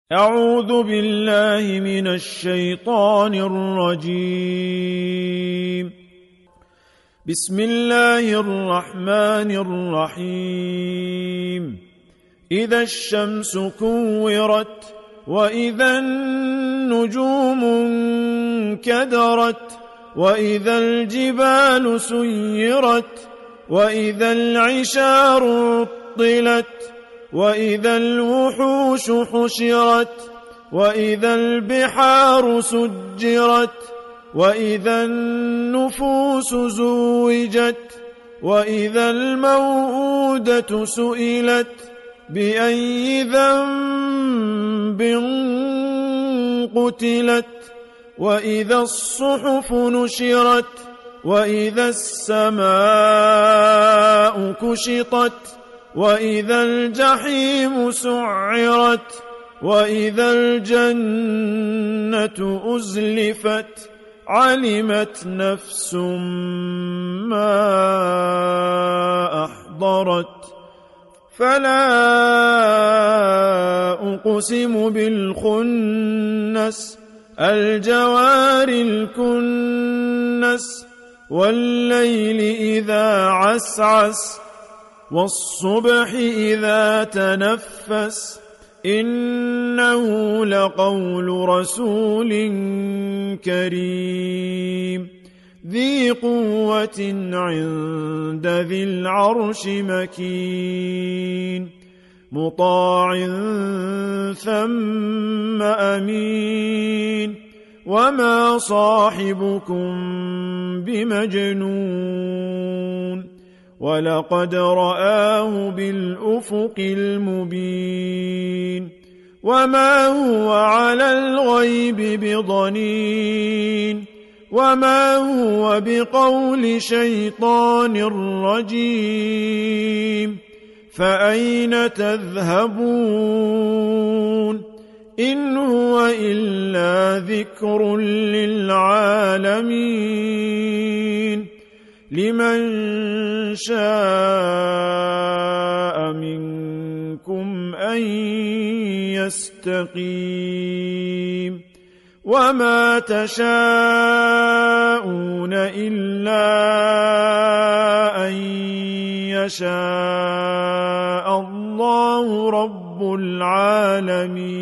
أعوذ بالله من الشيطان الرجيم. بسم الله الرحمن الرحيم. إذا الشمس كورت وإذا النجوم انكدرت وإذا الجبال سيرت وإذا العشار عطلت وإذا الوحوش حشرت وإذا البحار سجرت وإذا النفوس زوجت وإذا الموءودة سئلت بأي ذنب قتلت وإذا الصحف نشرت وإذا السماء كشطت وإذا الجحيم سعرت وإذا الجنة أزلفت علمت نفس ما أحضرت فلا أقسم بالخنس الجوار الكنس والليل إذا عسعس والصبح إذا تنفس إنه لقول رسول كريم ذي قوة عند ذي العرش مكين مطاع ثم أمين وما صاحبكم بمجنون ولقد رآه بالأفق المبين وما هو على الغيب بضنين وما هو بقول شيطان رجيم فأين تذهبون إن هو إلا ذكر للعالمين لمن شاء منكم أن يستقيم وما تشاءون إلا أن يشاء الله رب العالمين.